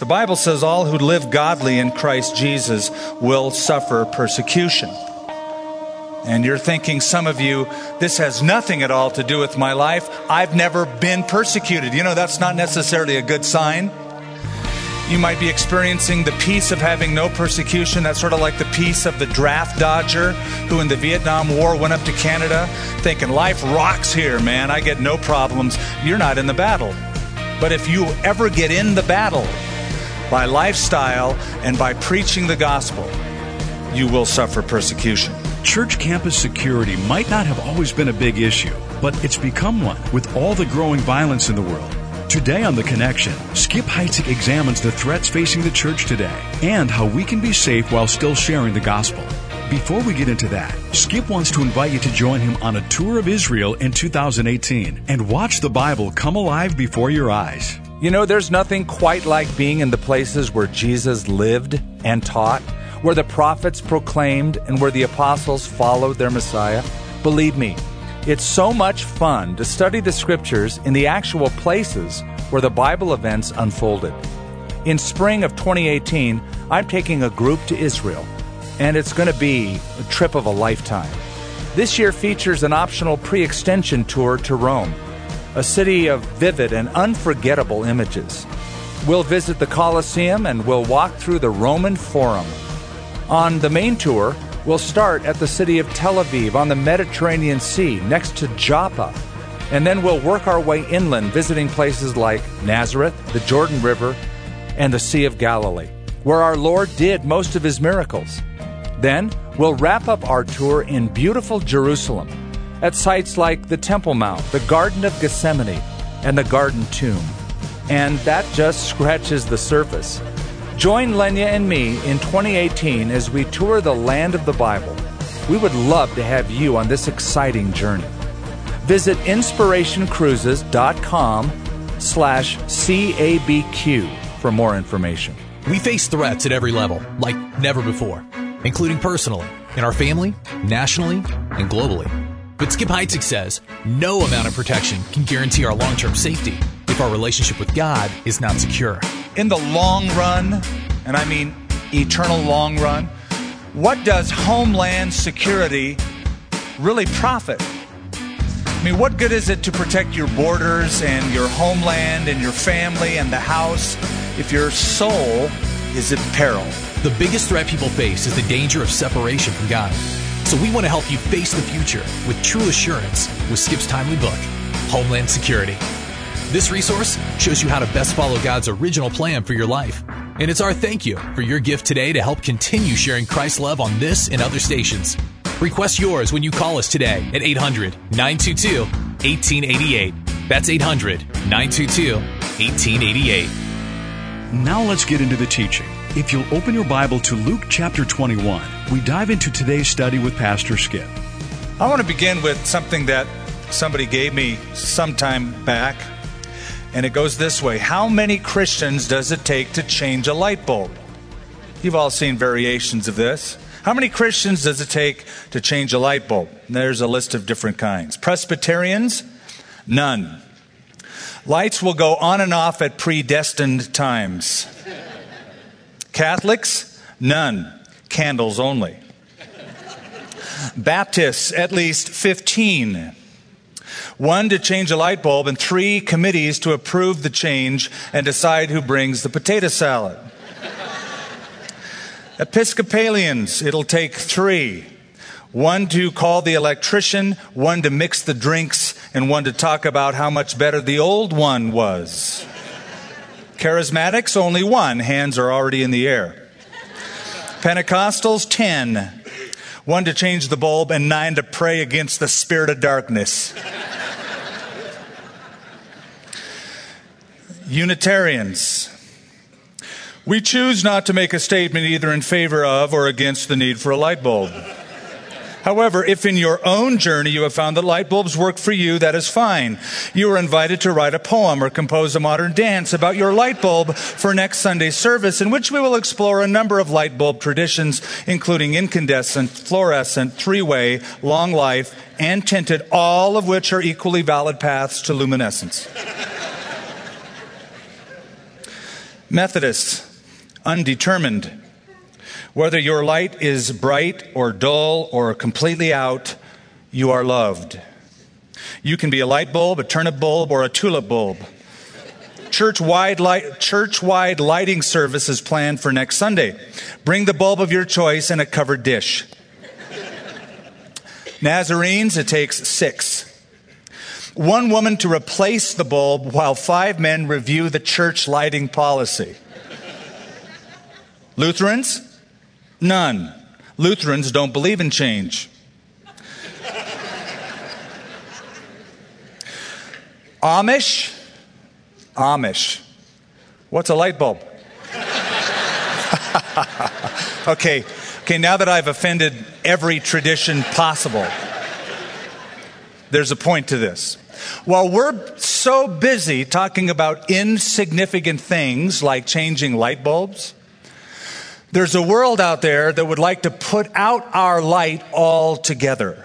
The Bible says all who live godly in Christ Jesus will suffer persecution. And you're thinking, some of you, this has nothing at all to do with my life. I've never been persecuted. You know, that's not necessarily a good sign. You might be experiencing the peace of having no persecution. That's sort of like the peace of the draft dodger who in the Vietnam War went up to Canada thinking, life rocks here, man. I get no problems. You're not in the battle. But if you ever get in the battle by lifestyle and by preaching the gospel, you will suffer persecution. Church campus security might not have always been a big issue, but it's become one with all the growing violence in the world. Today on The Connection, Skip Heitzig examines the threats facing the church today and how we can be safe while still sharing the gospel. Before we get into that, Skip wants to invite you to join him on a tour of Israel in 2018 and watch the Bible come alive before your eyes. You know, there's nothing quite like being in the places where Jesus lived and taught, where the prophets proclaimed, and where the apostles followed their Messiah. Believe me, it's so much fun to study the Scriptures in the actual places where the Bible events unfolded. In spring of 2018, I'm taking a group to Israel, and it's going to be a trip of a lifetime. This year features an optional pre-extension tour to Rome, a city of vivid and unforgettable images. We'll visit the Colosseum and we'll walk through the Roman Forum. On the main tour, we'll start at the city of Tel Aviv on the Mediterranean Sea next to Joppa. And then we'll work our way inland, visiting places like Nazareth, the Jordan River, and the Sea of Galilee, where our Lord did most of his miracles. Then we'll wrap up our tour in beautiful Jerusalem, at sites like the Temple Mount, the Garden of Gethsemane, and the Garden Tomb. And that just scratches the surface. Join Lenya and me in 2018 as we tour the land of the Bible. We would love to have you on this exciting journey. Visit inspirationcruises.com/CABQ for more information. We face threats at every level, like never before, including personally, in our family, nationally, and globally. But Skip Heitzig says no amount of protection can guarantee our long-term safety if our relationship with God is not secure. In the long run, and I mean eternal long run, what does homeland security really profit? I mean, what good is it to protect your borders and your homeland and your family and the house if your soul is in peril? The biggest threat people face is the danger of separation from God. So we want to help you face the future with true assurance with Skip's timely book, Homeland Security. This resource shows you how to best follow God's original plan for your life. And it's our thank you for your gift today to help continue sharing Christ's love on this and other stations. Request yours when you call us today at 800-922-1888. That's 800-922-1888. Now let's get into the teaching. If you'll open your Bible to Luke chapter 21, we dive into today's study with Pastor Skip. I want to begin with something that somebody gave me some time back, and it goes this way. How many Christians does it take to change a light bulb? You've all seen variations of this. How many Christians does it take to change a light bulb? There's a list of different kinds. Presbyterians? None. Lights will go on and off at predestined times. Catholics? None. Candles only. Baptists? At least 15. 1 to change a light bulb and 3 committees to approve the change and decide who brings the potato salad. Episcopalians? It'll take 3. 1 to call the electrician, 1 to mix the drinks, and 1 to talk about how much better the old one was. Charismatics, only 1. Hands are already in the air. Pentecostals, 10. 1 to change the bulb and 9 to pray against the spirit of darkness. Unitarians. We choose not to make a statement either in favor of or against the need for a light bulb. However, if in your own journey you have found that light bulbs work for you, that is fine. You are invited to write a poem or compose a modern dance about your light bulb for next Sunday's service, in which we will explore a number of light bulb traditions, including incandescent, fluorescent, three-way, long life, and tinted, all of which are equally valid paths to luminescence. Methodists, undetermined. Whether your light is bright or dull or completely out, you are loved. You can be a light bulb, a turnip bulb, or a tulip bulb. Church-wide lighting service is planned for next Sunday. Bring the bulb of your choice in a covered dish. Nazarenes, it takes 6. One woman to replace the bulb while 5 men review the church lighting policy. Lutherans? None. Lutherans don't believe in change. Amish? What's a light bulb? Okay, now that I've offended every tradition possible, there's a point to this. While we're so busy talking about insignificant things like changing light bulbs, there's a world out there that would like to put out our light altogether.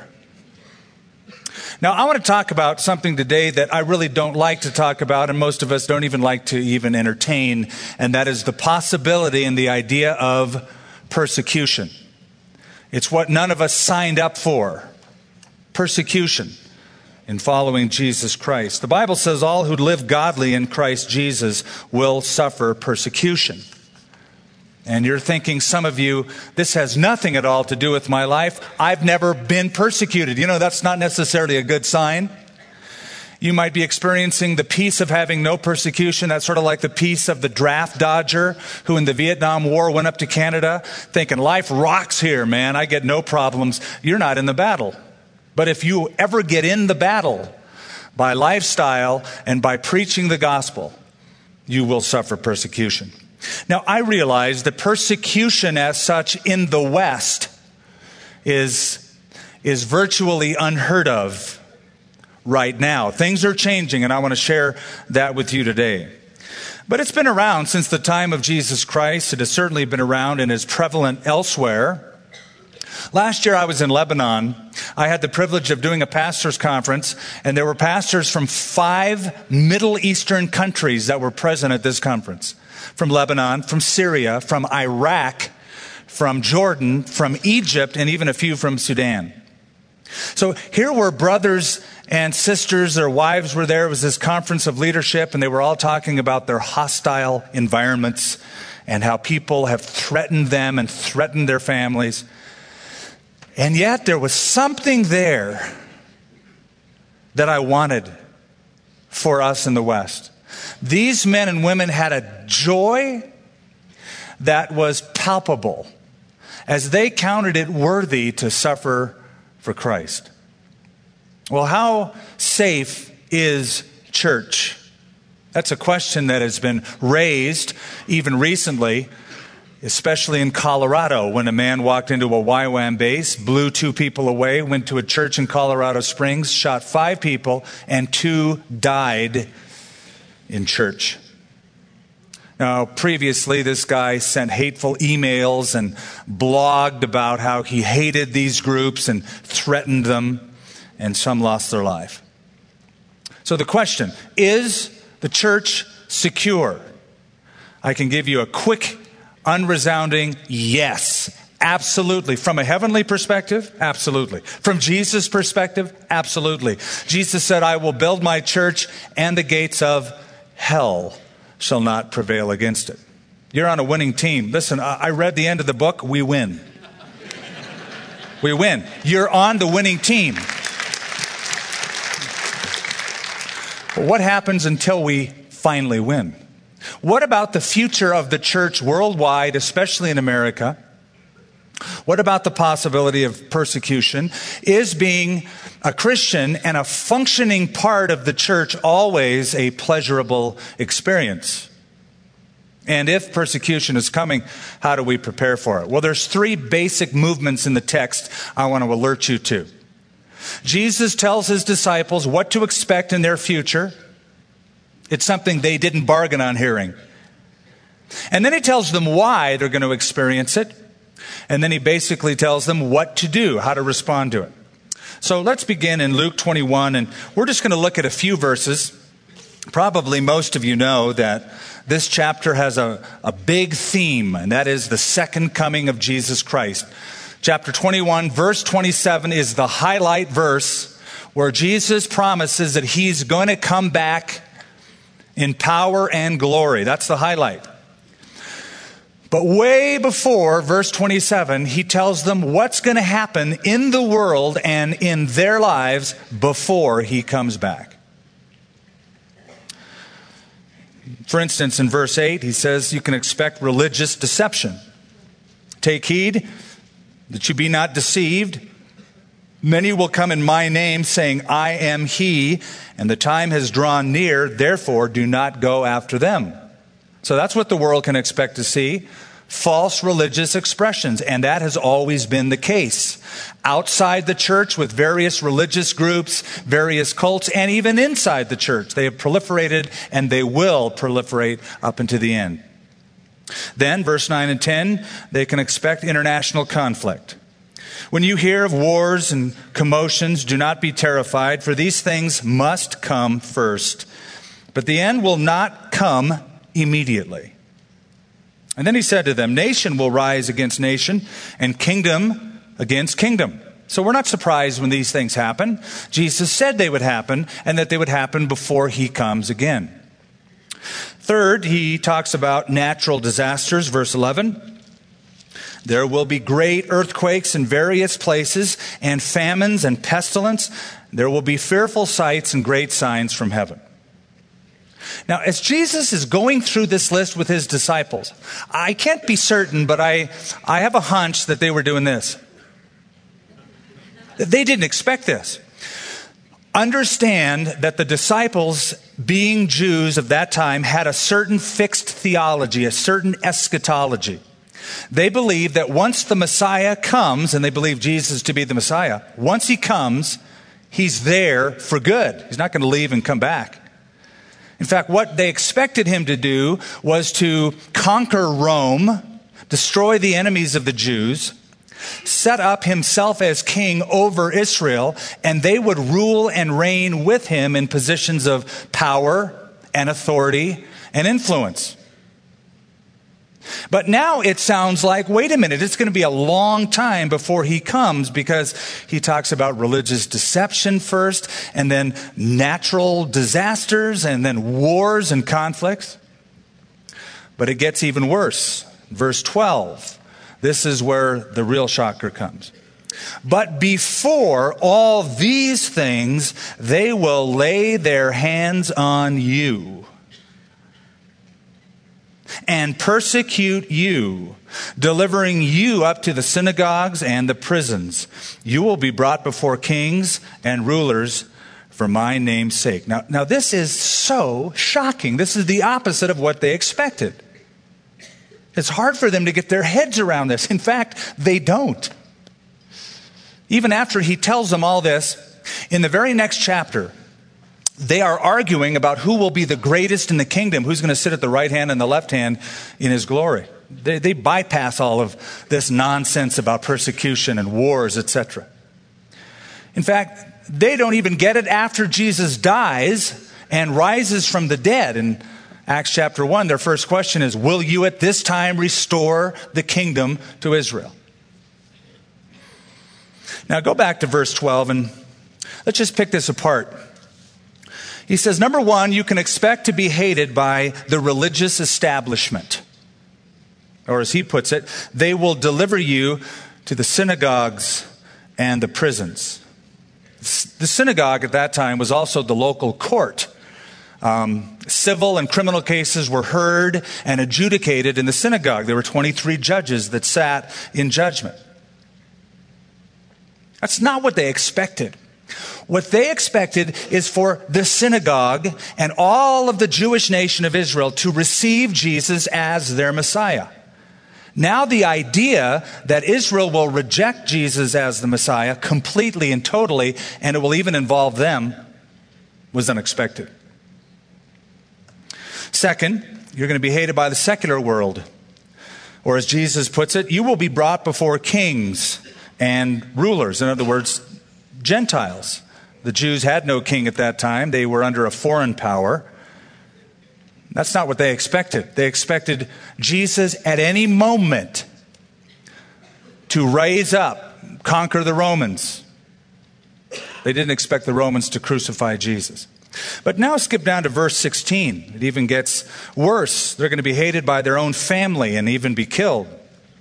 Now, I want to talk about something today that I really don't like to talk about, and most of us don't even like to even entertain, and that is the possibility and the idea of persecution. It's what none of us signed up for. Persecution in following Jesus Christ. The Bible says all who live godly in Christ Jesus will suffer persecution. And you're thinking, some of you, this has nothing at all to do with my life. I've never been persecuted. You know, that's not necessarily a good sign. You might be experiencing the peace of having no persecution. That's sort of like the peace of the draft dodger who in the Vietnam War went up to Canada thinking, life rocks here, man. I get no problems. You're not in the battle. But if you ever get in the battle by lifestyle and by preaching the gospel, you will suffer persecution. Now, I realize that persecution as such in the West is virtually unheard of right now. Things are changing, and I want to share that with you today. But it's been around since the time of Jesus Christ. It has certainly been around and is prevalent elsewhere. Last year I was in Lebanon. I had the privilege of doing a pastor's conference, and there were pastors from 5 Middle Eastern countries that were present at this conference. From Lebanon, from Syria, from Iraq, from Jordan, from Egypt, and even a few from Sudan. So here were brothers and sisters, their wives were there. It was this conference of leadership, and they were all talking about their hostile environments and how people have threatened them and threatened their families. And yet there was something there that I wanted for us in the West. These men and women had a joy that was palpable as they counted it worthy to suffer for Christ. Well, how safe is church? That's a question that has been raised even recently, especially in Colorado, when a man walked into a YWAM base, blew 2 people away, went to a church in Colorado Springs, shot 5 people, and 2 died in church. Now, previously, this guy sent hateful emails and blogged about how he hated these groups and threatened them, and some lost their life. So the question, is the church secure? I can give you a quick, unresounding yes. Absolutely. From a heavenly perspective, absolutely. From Jesus' perspective, absolutely. Jesus said, I will build my church, and the gates of hell shall not prevail against it. You're on a winning team. Listen, I read the end of the book. We win. We win. You're on the winning team. But what happens until we finally win? What about the future of the church worldwide, especially in America? What about the possibility of persecution? Is being a Christian and a functioning part of the church always a pleasurable experience? And if persecution is coming, how do we prepare for it? Well, there's 3 basic movements in the text I want to alert you to. Jesus tells his disciples what to expect in their future. It's something they didn't bargain on hearing. And then he tells them why they're going to experience it. And then he basically tells them what to do, how to respond to it. So let's begin in Luke 21, and we're just going to look at a few verses. Probably most of you know that this chapter has a big theme, and that is the second coming of Jesus Christ. Chapter 21, verse 27 is the highlight verse where Jesus promises that he's going to come back in power and glory. That's the highlight. But way before verse 27, he tells them what's going to happen in the world and in their lives before he comes back. For instance, in verse 8, he says you can expect religious deception. Take heed that you be not deceived. Many will come in my name, saying, I am he, and the time has drawn near, therefore do not go after them. So that's what the world can expect to see. False religious expressions, and that has always been the case. Outside the church with various religious groups, various cults, and even inside the church. They have proliferated, and they will proliferate up into the end. Then, verse 9 and 10, they can expect international conflict. When you hear of wars and commotions, do not be terrified, for these things must come first. But the end will not come immediately. And then he said to them, nation will rise against nation, and kingdom against kingdom. So we're not surprised when these things happen. Jesus said they would happen, and that they would happen before he comes again. Third, he talks about natural disasters, verse 11. There will be great earthquakes in various places, and famines and pestilence. There will be fearful sights and great signs from heaven. Now, as Jesus is going through this list with his disciples, I can't be certain, but I have a hunch that they were doing this. They didn't expect this. Understand that the disciples, being Jews of that time, had a certain fixed theology, a certain eschatology. They believed that once the Messiah comes, and they believe Jesus to be the Messiah, once he comes, he's there for good. He's not going to leave and come back. In fact, what they expected him to do was to conquer Rome, destroy the enemies of the Jews, set up himself as king over Israel, and they would rule and reign with him in positions of power and authority and influence. But now it sounds like, wait a minute, it's going to be a long time before he comes, because he talks about religious deception first, and then natural disasters, and then wars and conflicts. But it gets even worse. Verse 12, this is where the real shocker comes. But before all these things, they will lay their hands on you and persecute you, delivering you up to the synagogues and the prisons. You will be brought before kings and rulers for my name's sake. Now this is so shocking. This is the opposite of what they expected. It's hard for them to get their heads around this. In fact, they don't. Even after he tells them all this, in the very next chapter, they are arguing about who will be the greatest in the kingdom, who's going to sit at the right hand and the left hand in his glory. They bypass all of this nonsense about persecution and wars, etc. In fact, they don't even get it after Jesus dies and rises from the dead. In Acts chapter 1, their first question is, will you at this time restore the kingdom to Israel? Now go back to verse 12 and let's just pick this apart. He says, number one, you can expect to be hated by the religious establishment. Or as he puts it, they will deliver you to the synagogues and the prisons. The synagogue at that time was also the local court. Civil and criminal cases were heard and adjudicated in the synagogue. There were 23 judges that sat in judgment. That's not what they expected. What they expected is for the synagogue and all of the Jewish nation of Israel to receive Jesus as their Messiah. Now the idea that Israel will reject Jesus as the Messiah completely and totally, and it will even involve them, was unexpected. Second, you're going to be hated by the secular world. Or as Jesus puts it, you will be brought before kings and rulers. In other words, Gentiles. The Jews had no king at that time. They were under a foreign power. That's not what they expected. They expected Jesus at any moment to raise up, conquer the Romans. They didn't expect the Romans to crucify Jesus. But now skip down to verse 16. It even gets worse. They're going to be hated by their own family and even be killed.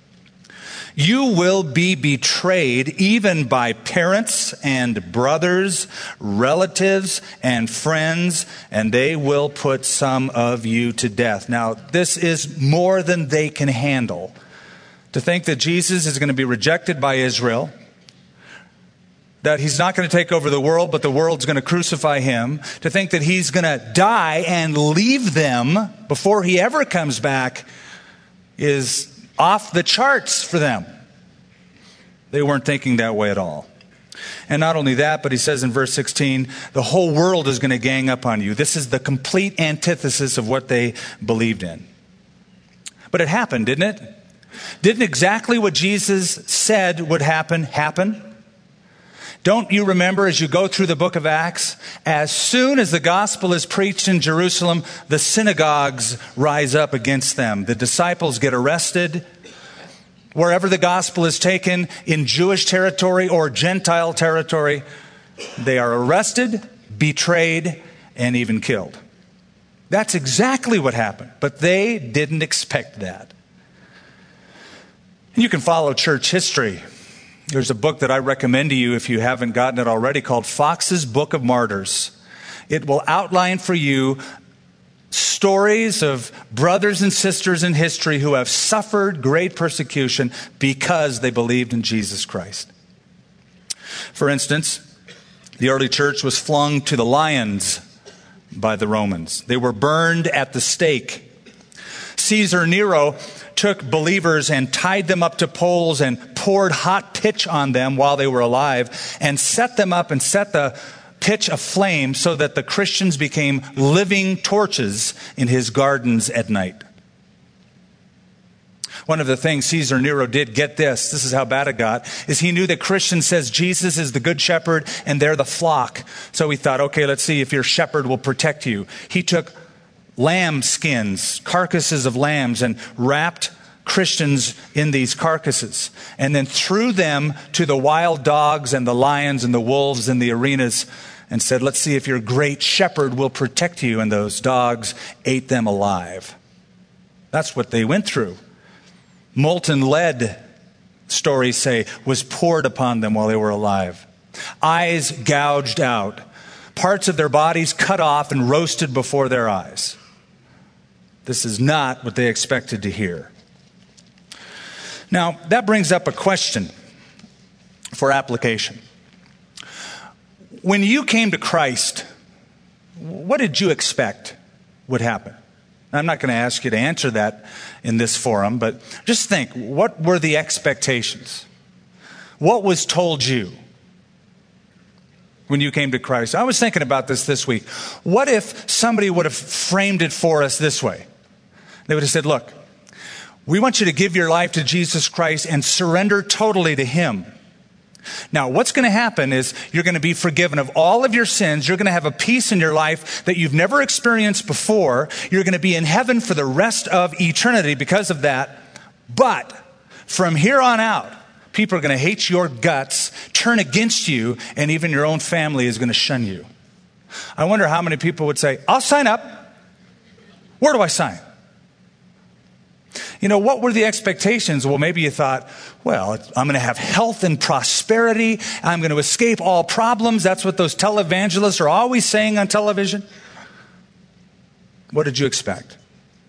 You will be betrayed even by parents and brothers, relatives and friends, and they will put some of you to death. Now, this is more than they can handle. To think that Jesus is going to be rejected by Israel, that he's not going to take over the world, but the world's going to crucify him, to think that he's going to die and leave them before he ever comes back is off the charts for them. They weren't thinking that way at all. And not only that, but he says in verse 16, the whole world is going to gang up on you. This is the complete antithesis of what they believed in. But it happened, didn't it? Didn't exactly what Jesus said would happen? Don't you remember as you go through the book of Acts, as soon as the gospel is preached in Jerusalem, the synagogues rise up against them. The disciples get arrested. Wherever the gospel is taken, in Jewish territory or Gentile territory, they are arrested, betrayed, and even killed. That's exactly what happened. But they didn't expect that. And you can follow church history. There's a book that I recommend to you if you haven't gotten it already called Fox's Book of Martyrs. It will outline for you stories of brothers and sisters in history who have suffered great persecution because they believed in Jesus Christ. For instance, the early church was flung to the lions by the Romans. They were burned at the stake. Caesar Nero took believers and tied them up to poles and poured hot pitch on them while they were alive and set them up and set the pitch aflame so that the Christians became living torches in his gardens at night. One of the things Caesar Nero did, get this is how bad it got, is he knew that Christians says Jesus is the good shepherd and they're the flock. So he thought, okay, let's see if your shepherd will protect you. He took lamb skins, carcasses of lambs, and wrapped Christians in these carcasses and then threw them to the wild dogs and the lions and the wolves in the arenas and said, let's see if your great shepherd will protect you. And those dogs ate them alive. That's what they went through. Molten lead, stories say, was poured upon them while they were alive. Eyes gouged out. Parts of their bodies cut off and roasted before their eyes. This is not what they expected to hear. Now, that brings up a question for application. When you came to Christ, what did you expect would happen? I'm not going to ask you to answer that in this forum, but just think, what were the expectations? What was told you when you came to Christ? I was thinking about this week. What if somebody would have framed it for us this way? They would have said, look, we want you to give your life to Jesus Christ and surrender totally to Him. Now, what's going to happen is you're going to be forgiven of all of your sins. You're going to have a peace in your life that you've never experienced before. You're going to be in heaven for the rest of eternity because of that. But from here on out, people are going to hate your guts, turn against you, and even your own family is going to shun you. I wonder how many people would say, I'll sign up. Where do I sign? You know, what were the expectations? Well, maybe you thought, well, I'm going to have health and prosperity. I'm going to escape all problems. That's what those televangelists are always saying on television. What did you expect?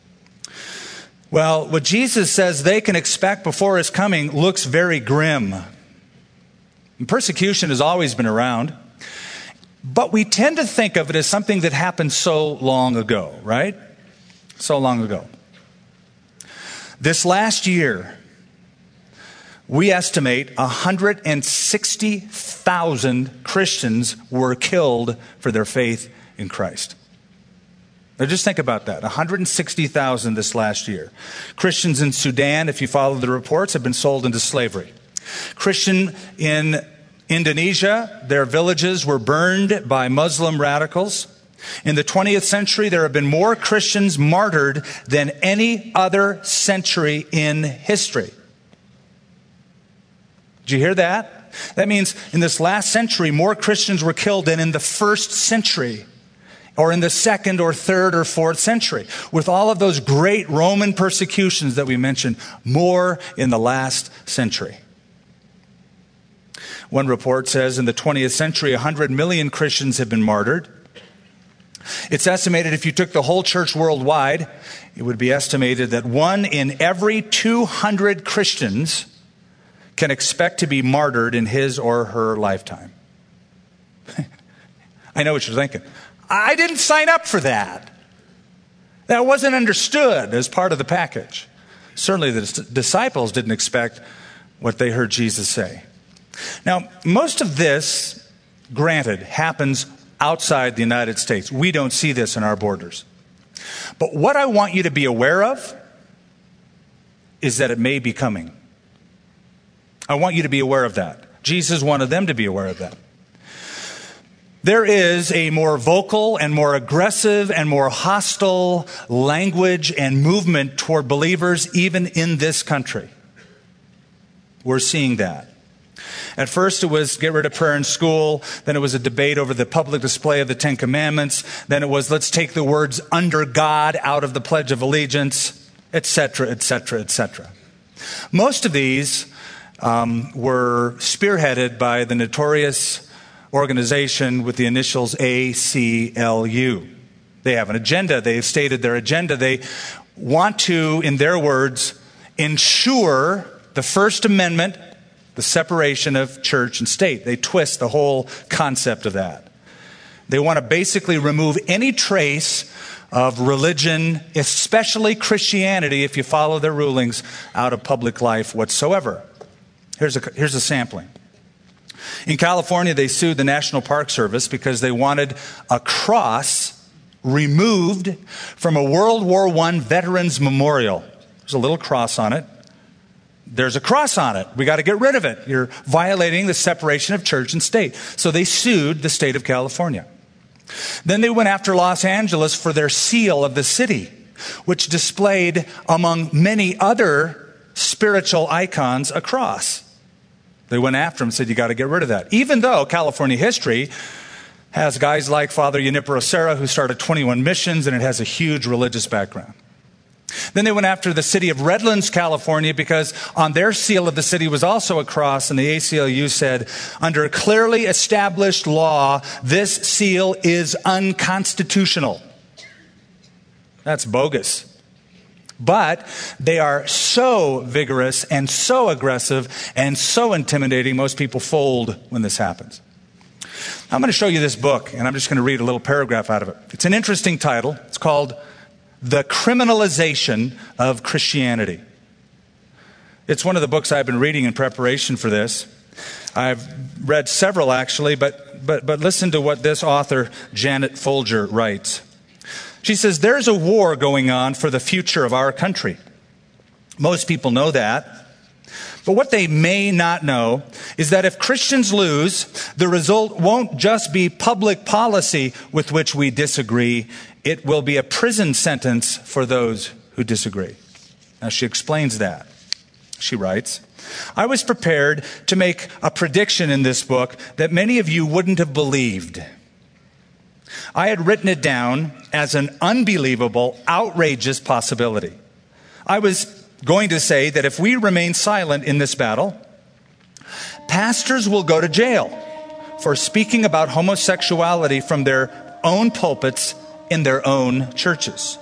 Well, what Jesus says they can expect before His coming looks very grim. And persecution has always been around, but we tend to think of it as something that happened so long ago, right? So long ago. This last year, we estimate 160,000 Christians were killed for their faith in Christ. Now just think about that. 160,000 this last year. Christians in Sudan, if you follow the reports, have been sold into slavery. Christian in Indonesia, their villages were burned by Muslim radicals. In the 20th century, there have been more Christians martyred than any other century in history. Did you hear that? That means in this last century, more Christians were killed than in the first century, or in the second or third or fourth century. With all of those great Roman persecutions that we mentioned, more in the last century. One report says in the 20th century, 100 million Christians have been martyred. It's estimated if you took the whole church worldwide, it would be estimated that 1 in every 200 Christians can expect to be martyred in his or her lifetime. I know what you're thinking. I didn't sign up for that. That wasn't understood as part of the package. Certainly the disciples didn't expect what they heard Jesus say. Now, most of this, granted, happens outside the United States. We don't see this in our borders. But what I want you to be aware of is that it may be coming. I want you to be aware of that. Jesus wanted them to be aware of that. There is a more vocal and more aggressive and more hostile language and movement toward believers even in this country. We're seeing that. At first it was get rid of prayer in school. Then it was a debate over the public display of the Ten Commandments. Then it was let's take the words under God out of the Pledge of Allegiance, etc., etc., etc. Most of these were spearheaded by the notorious organization with the initials ACLU. They have an agenda. They have stated their agenda. They want to, in their words, ensure the First Amendment, the separation of church and state. They twist the whole concept of that. They want to basically remove any trace of religion, especially Christianity, if you follow their rulings, out of public life whatsoever. Here's a sampling. In California, they sued the National Park Service because they wanted a cross removed from a World War I veterans memorial. There's a little cross on it. There's a cross on it. We got to get rid of it. You're violating the separation of church and state. So they sued the state of California. Then they went after Los Angeles for their seal of the city, which displayed, among many other spiritual icons, a cross. They went after him and said, you got to get rid of that. Even though California history has guys like Father Junipero Serra, who started 21 missions, and it has a huge religious background. Then they went after the city of Redlands, California, because on their seal of the city was also a cross, and the ACLU said, under clearly established law, this seal is unconstitutional. That's bogus. But they are so vigorous and so aggressive and so intimidating, most people fold when this happens. I'm going to show you this book, and I'm just going to read a little paragraph out of it. It's an interesting title. It's called The Criminalization of Christianity. It's one of the books I've been reading in preparation for this. I've read several, actually, but listen to what this author, Janet Folger, writes. She says, there's a war going on for the future of our country. Most people know that. But what they may not know is that if Christians lose, the result won't just be public policy with which we disagree. It will be a prison sentence for those who disagree. Now, she explains that. She writes, I was prepared to make a prediction in this book that many of you wouldn't have believed. I had written it down as an unbelievable, outrageous possibility. I was going to say that if we remain silent in this battle, pastors will go to jail for speaking about homosexuality from their own pulpits in their own churches.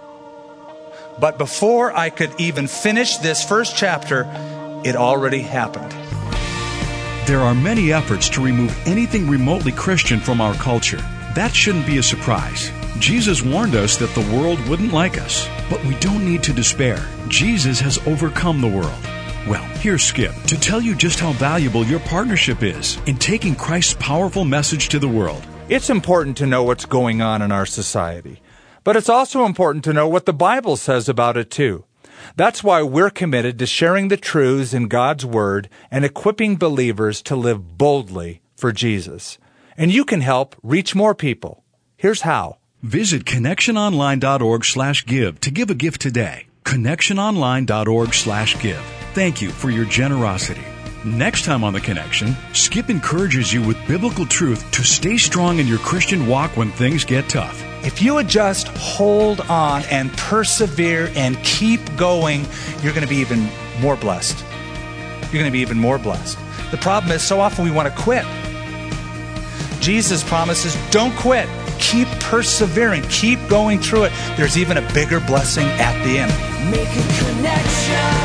But before I could even finish this first chapter, it already happened. There are many efforts to remove anything remotely Christian from our culture. That shouldn't be a surprise. Jesus warned us that the world wouldn't like us, but we don't need to despair. Jesus has overcome the world. Well, here's Skip to tell you just how valuable your partnership is in taking Christ's powerful message to the world. It's important to know what's going on in our society, but it's also important to know what the Bible says about it too. That's why we're committed to sharing the truths in God's Word and equipping believers to live boldly for Jesus. And you can help reach more people. Here's how. Visit connectiononline.org/give to give a gift today. connectiononline.org/give. Thank you for your generosity. Next time on The Connection, Skip encourages you with biblical truth to stay strong in your Christian walk when things get tough. If you would just hold on and persevere and keep going, you're going to be even more blessed. You're going to be even more blessed. The problem is so often we want to quit. Jesus promises, don't quit. Keep persevering. Keep going through it. There's even a bigger blessing at the end. Make a connection.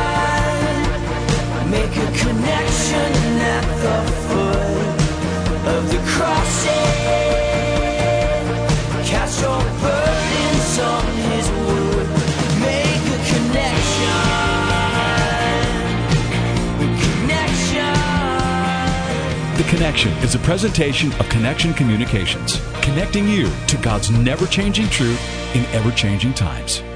Make a connection at the foot of the cross. Cast your burdens on His wood. Make a connection. The Connection is a presentation of Connection Communications, connecting you to God's never-changing truth in ever-changing times.